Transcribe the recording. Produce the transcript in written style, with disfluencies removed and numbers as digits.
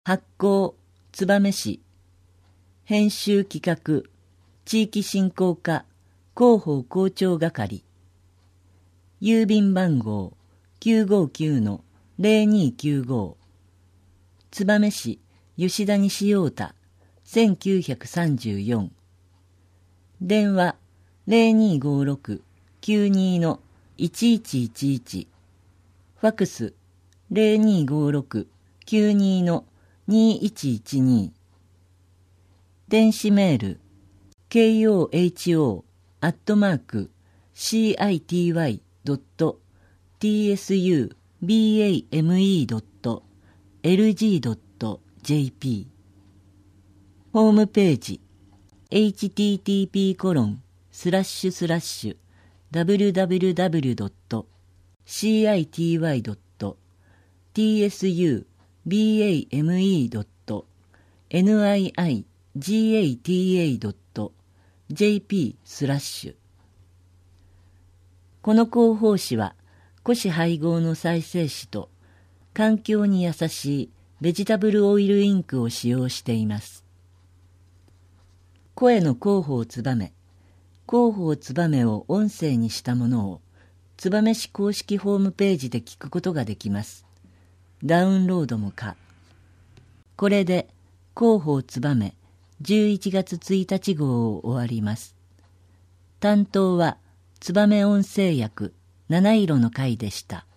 発行燕市編集企画地域振興課広報広聴係郵便番号 959-0295 燕市吉田西陽太1934電話 0256-92-1111 ファクス 0256-92-2112 電子メール koho@cityway.tsubame.lg.jp ホームページ http://www.cityway.tsubame.niigata.jp この広報誌は古紙配合の再生紙と環境に優しいベジタブルオイルインクを使用しています。声の広報つばめ、広報つばめを音声にしたものを燕市公式ホームページで聞くことができます。ダウンロードも可。これで広報つばめ11月1日号を終わります。担当は燕音声役七色の会でした。